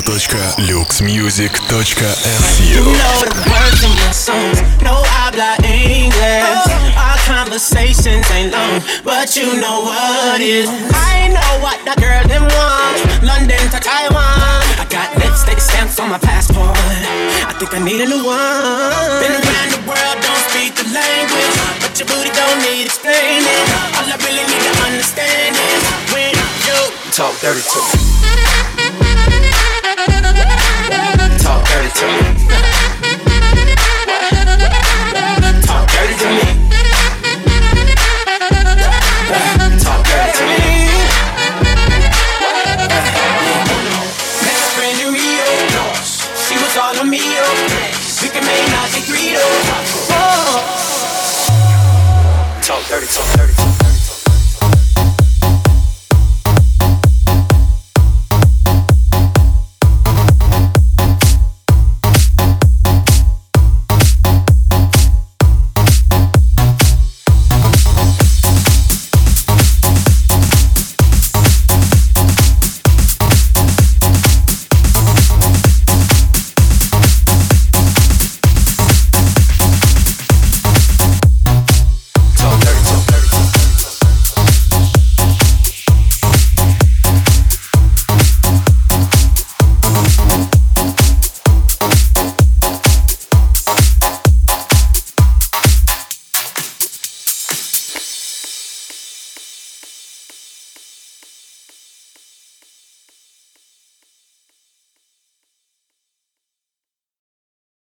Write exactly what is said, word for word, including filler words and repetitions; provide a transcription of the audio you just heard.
точка люкс мьюзик точка эс ю. You know the words in my songs, no habla English. Our conversations ain't long, but you know what is. I know what the girl them want, London to Taiwan. I got lipstick stamps on my passport, I think I need a new one. Been around the world, don't speak the language, but your booty don't need explaining. All I really need to understand is when you talk dirty to me. Talk dirty to me. Talk dirty to me. Talk dirty to me. Met a friend in Rio, she was all on me, we can make nothing Greedo. Talk dirty, talk dirty.